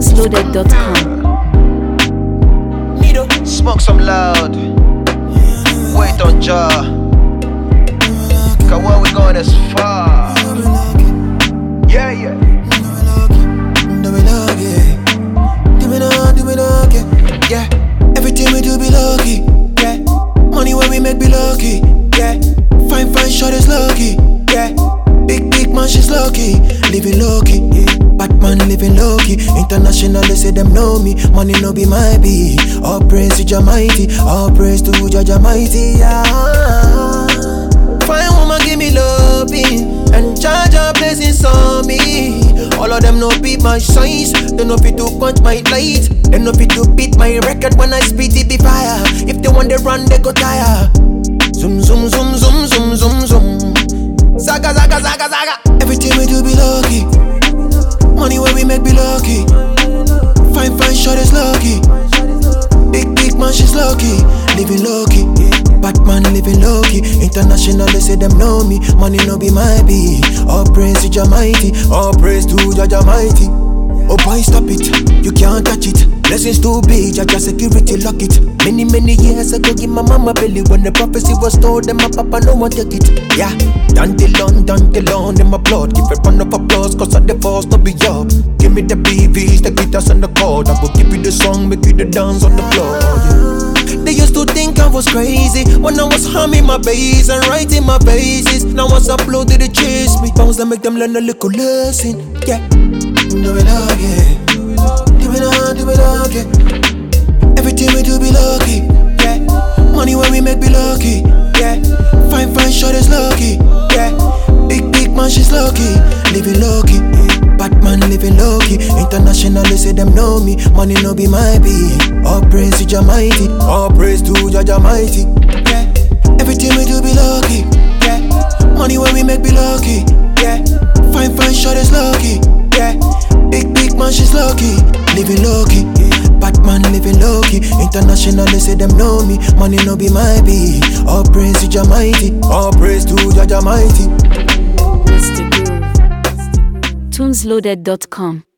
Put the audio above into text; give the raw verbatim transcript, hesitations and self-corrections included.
tunes loaded dot com. Smoke some loud. Wait on jaw. Cause where we going is far. Yeah, yeah. Do me love, yeah. Do me love, do me love, yeah. Yeah. Everything we do be lucky, yeah. Money when we make be lucky, yeah. Fine, fine, short is lucky, yeah. Big, big man, she's lucky. Living lucky, yeah. Batman living lucky. International, they say them know me. Money no be my be. All praise to Jah mighty. All praise to Jah Jah mighty, yeah. Fine woman give me loving and charge her blessings on me. All of them no beat my size. They no fit to punch my light. They no fit to beat my record when I spit it be fire. If they want to run, they go tire. Zoom, zoom, zoom, zoom, zoom, zoom, zoom. Zaga, zaga, zaga, zaga. Everything we do be lucky. Money when we make be lucky. Fine, fine, short is lucky. Big, big man, she's lucky. Living lucky. Batman living lucky. International, they say them know me. Money no be my be. All praise to Jah mighty. All praise to Jah Jah mighty. Oh boy, stop it. You can't touch it. Blessings too big, Jah Jah security lock it. Many, many years ago, give my mama belly. When the prophecy was told, them my papa no one take it. Yeah, done till on, done till on in my blood. Give a round of applause, cause of the force to be up. Give me the B Vs, the guitars and the chord. I will give you the song, make you the dance on the floor. Yeah. They used to think I was crazy when I was humming my bass and writing my bases. Now I upload to the chase me. Bounce that make them learn a little lesson. Yeah, do it love, yeah. Do it love, do it love, yeah. Everything we do be lucky, yeah. Money when we make be lucky, yeah. Fine, fine, short is lucky, yeah. Big, big man, she's lucky. Living lucky, yeah. Batman living lucky. International, they say them know me. Money no be my be. All praise to Jah mighty. All praise to Jah Jah mighty, yeah. Everything we do be lucky, yeah. Money when we make be lucky, yeah. Fine, fine, short is lucky, yeah. Big, big man, she's lucky. Living lucky, yeah. Batman living lucky. International, they say them know me. Money no be my be. All praise to Jah mighty. All praise to Jah Jah mighty. Mister Groove. tunes loaded dot com